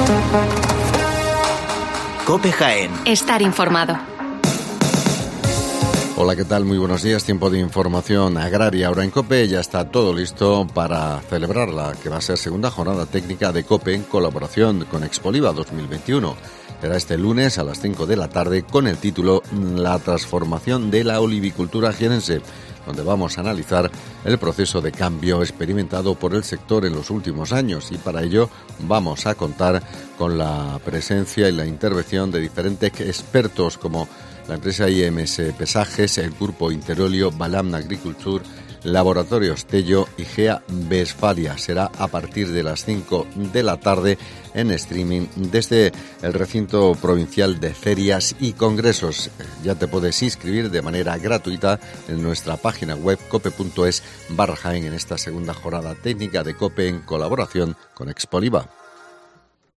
COPE Jaén. Estar informado. Hola, ¿qué tal? Muy buenos días. Tiempo de información agraria. Ahora en COPE ya está todo listo para celebrar la que va a ser segunda jornada técnica de COPE en colaboración con Expoliva 2021. Será este lunes a las 5 de la tarde con el título La transformación de la olivicultura jienense, donde vamos a analizar el proceso de cambio experimentado por el sector en los últimos años, y para ello vamos a contar con la presencia y la intervención de diferentes expertos como la empresa IMS Pesajes, el Grupo Interolio, Balam Agriculture, Laboratorios Tello y GEA Westfalia. Será a partir de las 5 de la tarde en streaming desde el recinto provincial de ferias y congresos. Ya te puedes inscribir de manera gratuita en nuestra página web cope.es/Jaén en esta segunda jornada técnica de COPE en colaboración con Expoliva.